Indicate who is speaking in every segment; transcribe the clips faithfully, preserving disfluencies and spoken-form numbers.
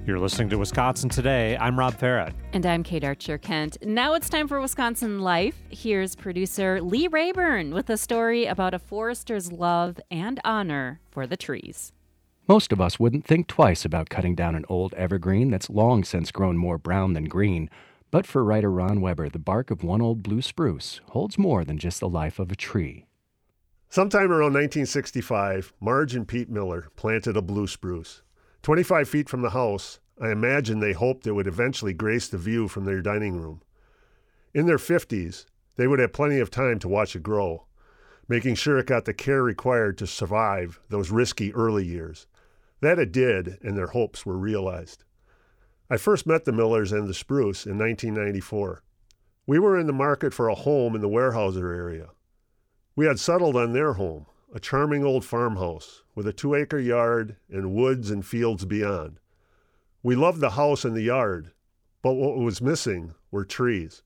Speaker 1: You're listening to Wisconsin Today. I'm Rob Farrett.
Speaker 2: And I'm Kate Archer-Kent. Now it's time for Wisconsin Life. Here's producer Lee Rayburn with a story about a forester's love and honor for the trees.
Speaker 3: Most of us wouldn't think twice about cutting down an old evergreen that's long since grown more brown than green. But for writer Ron Weber, the bark of one old blue spruce holds more than just the life of a tree.
Speaker 4: Sometime around nineteen sixty-five, Marge and Pete Miller planted a blue spruce. twenty-five feet from the house, I imagine they hoped it would eventually grace the view from their dining room. In their fifties, they would have plenty of time to watch it grow, making sure it got the care required to survive those risky early years. That it did, and their hopes were realized. I first met the Millers and the spruce in nineteen ninety-four. We were in the market for a home in the Weyerhaeuser area. We had settled on their home, a charming old farmhouse with a two-acre yard and woods and fields beyond. We loved the house and the yard, but what was missing were trees.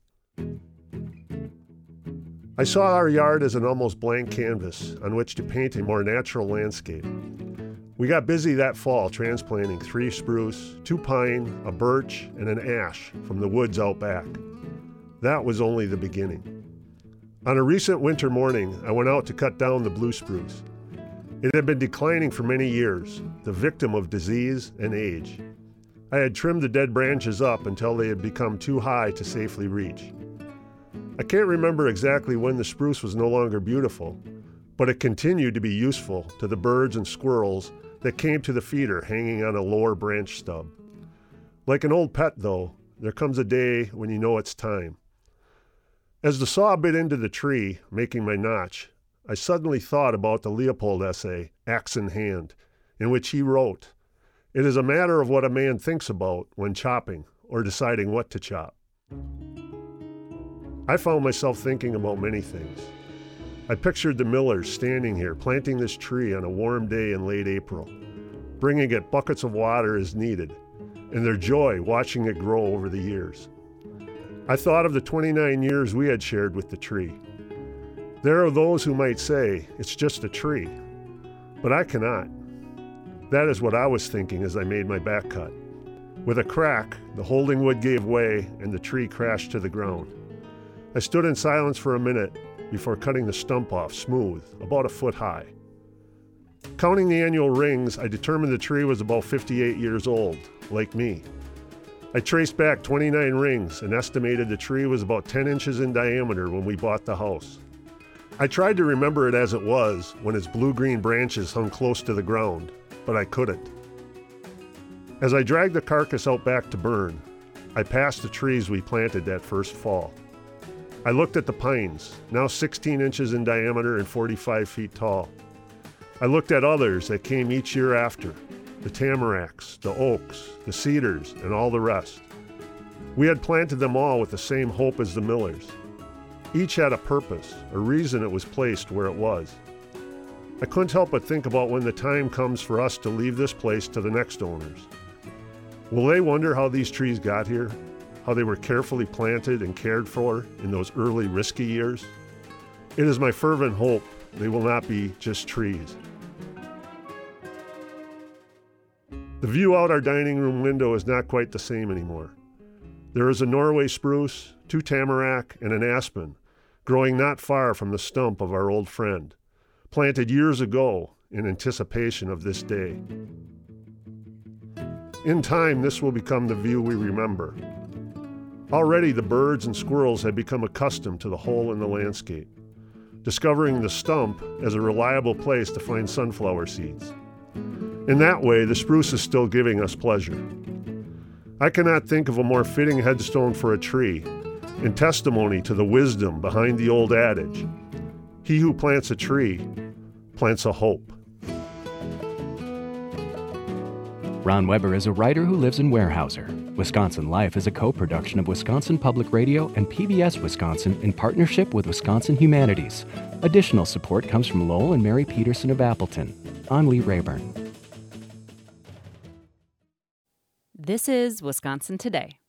Speaker 4: I saw our yard as an almost blank canvas on which to paint a more natural landscape. We got busy that fall transplanting three spruce, two pine, a birch, and an ash from the woods out back. That was only the beginning. On a recent winter morning, I went out to cut down the blue spruce. It had been declining for many years, the victim of disease and age. I had trimmed the dead branches up until they had become too high to safely reach. I can't remember exactly when the spruce was no longer beautiful, but it continued to be useful to the birds and squirrels that came to the feeder hanging on a lower branch stub. Like an old pet, though, there comes a day when you know it's time. As the saw bit into the tree, making my notch, I suddenly thought about the Leopold essay, Axe in Hand, in which he wrote, "It is a matter of what a man thinks about when chopping or deciding what to chop." I found myself thinking about many things. I pictured the Millers standing here planting this tree on a warm day in late April, bringing it buckets of water as needed, and their joy watching it grow over the years. I thought of the twenty-nine years we had shared with the tree. There are those who might say, it's just a tree, but I cannot. That is what I was thinking as I made my back cut. With a crack, the holding wood gave way and the tree crashed to the ground. I stood in silence for a minute before cutting the stump off smooth, about a foot high. Counting the annual rings, I determined the tree was about fifty-eight years old, like me. I traced back twenty-nine rings and estimated the tree was about ten inches in diameter when we bought the house. I tried to remember it as it was when its blue-green branches hung close to the ground, but I couldn't. As I dragged the carcass out back to burn, I passed the trees we planted that first fall. I looked at the pines, now sixteen inches in diameter and forty-five feet tall. I looked at others that came each year after, the tamaracks, the oaks, the cedars, and all the rest. We had planted them all with the same hope as the Millers. Each had a purpose, a reason it was placed where it was. I couldn't help but think about when the time comes for us to leave this place to the next owners. Will they wonder how these trees got here? How they were carefully planted and cared for in those early risky years? It is my fervent hope they will not be just trees. The view out our dining room window is not quite the same anymore. There is a Norway spruce, two tamarack, and an aspen growing not far from the stump of our old friend, planted years ago in anticipation of this day. In time, this will become the view we remember. Already the birds and squirrels had become accustomed to the hole in the landscape, discovering the stump as a reliable place to find sunflower seeds. In that way, the spruce is still giving us pleasure. I cannot think of a more fitting headstone for a tree, in testimony to the wisdom behind the old adage, he who plants a tree plants a hope.
Speaker 3: Ron Weber is a writer who lives in Weyerhaeuser. Wisconsin Life is a co-production of Wisconsin Public Radio and P B S Wisconsin in partnership with Wisconsin Humanities. Additional support comes from Lowell and Mary Peterson of Appleton. I'm Lee Rayburn.
Speaker 2: This is Wisconsin Today.